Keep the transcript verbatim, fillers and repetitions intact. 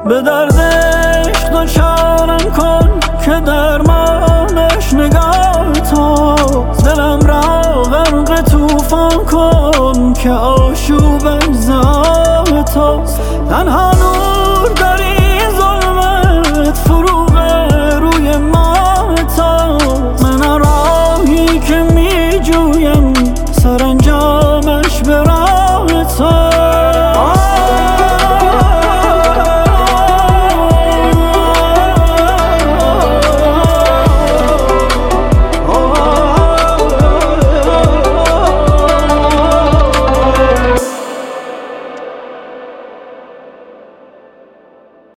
به دردش دوچارم کن که درمانش نگاه تو. دلم را غرق طوفان کن که آشوبش ذات توست. تنها